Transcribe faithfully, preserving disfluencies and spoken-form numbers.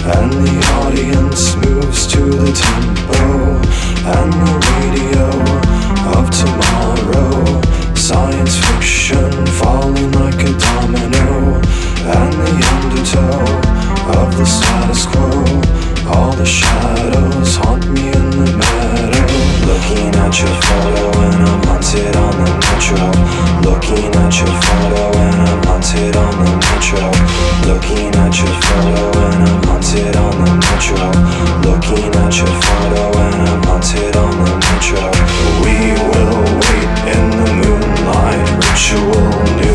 and the audience moves to the tempo, and the radio of tomorrow, science fiction falling like a domino, and the undertow of the status quo. All the shadows haunt me in the meadow. Looking at your photo and I'm haunted on the metro. Looking at your photo and I'm haunted on the metro. Looking at your photo and I'm haunted on the metro. Looking at your photo and I'm haunted on the metro. We will wait in the moonlight, ritual new